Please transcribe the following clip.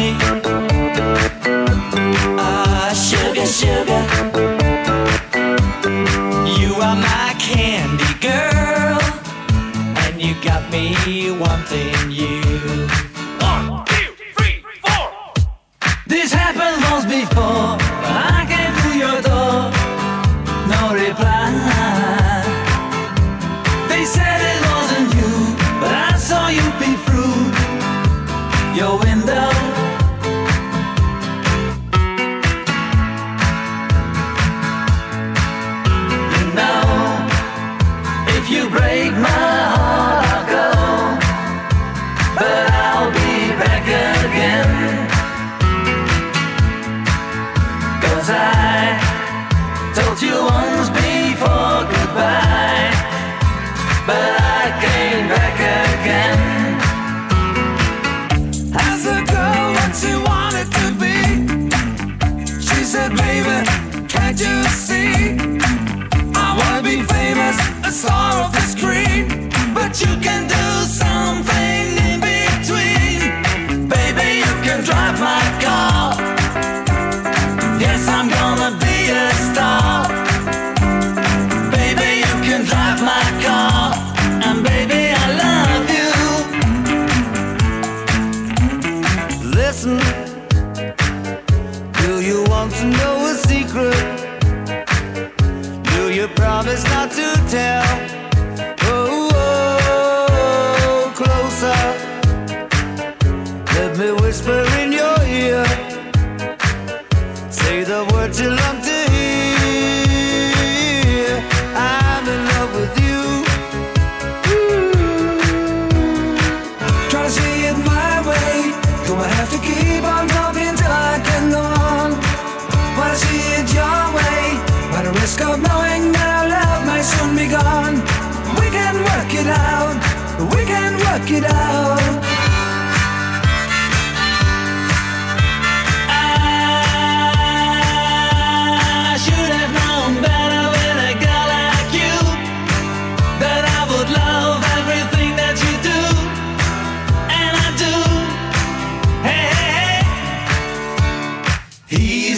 me. Ah, sugar, sugar, you are my candy girl, and you got me wanting you. 1, 2, 3, 4. This happened once before. I came through your door, no reply. They said it wasn't you, but I saw you peep through your window. You know, if you break my heart, I'll go, but I'll be back again. 'Cause I told you once before goodbye, but I came back again. As a girl, what she wanted to be, she said, baby, can't you see? I wanna be famous, a star of the screen, but you can do something in between. Baby, you can drive my car. Yes, I'm gonna be a star. Baby, you can drive my car, and baby, I love you. Listen, do you want to know a secret? Do you promise not to tell? Oh, oh, closer. Let me whisper in your ear. Say the words you love to hear. I'm in love with you. Try to see it my way. Gonna have to keep on talking till I can go on. Wanna see it your way, by the risk of knowing that our love might soon be gone. We can work it out. We can work it out. I should have known better with a girl like you, that I would love everything that you do, and I do. Hey, hey, hey. He's